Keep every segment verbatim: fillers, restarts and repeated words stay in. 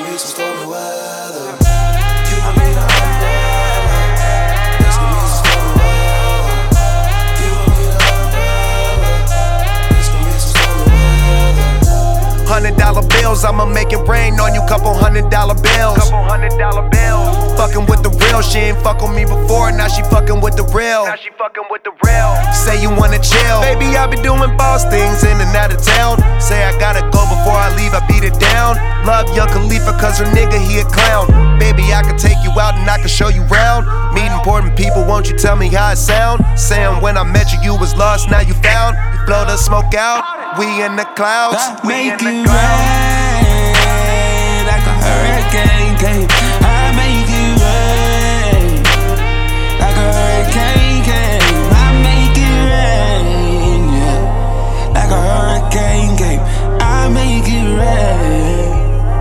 gonna be some stormy weather. You gon' need an umbrella. It's gonna be some stormy weather. You gon' need an umbrella. It's gonna be some stormy weather. Hundred dollar bills, I'ma make it rain on you. Couple hundred dollar bills. Couple hundred dollar bills. Fucking with the real, she ain't fuck with me before, now she fucking with the real. Now she fucking with the real. Say you wanna chill, baby, I be doing boss things in and out of town. Say I gotta go before I leave, I beat it down. Love Young Khalifa cause her nigga, he a clown. Baby, I can take you out and I can show you round. Meet important people, won't you tell me how it sound? Saying when I met you, you was lost, now you found. You blow the smoke out, we in the clouds. I make it rain like a hurricane came. I make it rain like a hurricane came. I make it rain, yeah, like a hurricane came. I make it rain.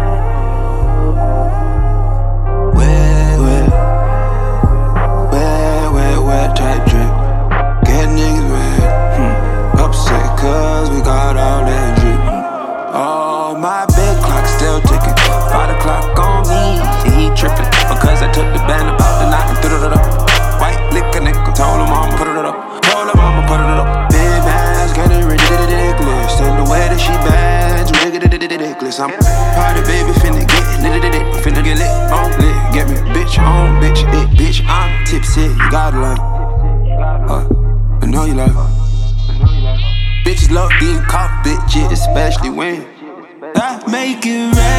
Wet, wet, wet, wet, wet, drip, drip. Get niggas wet. Hmm. Upset cause we got all that drip. Oh, my bed clock still ticking. Five o'clock on me, he tripping. Because I took the band about the night and threw it up. White liquor nigga, told him I'ma put it up. Told him I'ma put it up. Big bags, getting ridiculous. And the way that she bands, ridiculous. I'm party baby, finna get lit, finna get lit, on lit. Get me bitch on, bitch, it, bitch. I'm tipsy, you gotta love it. Uh, I know you love it. Bitches love being caught, bitch, especially when I make it rain.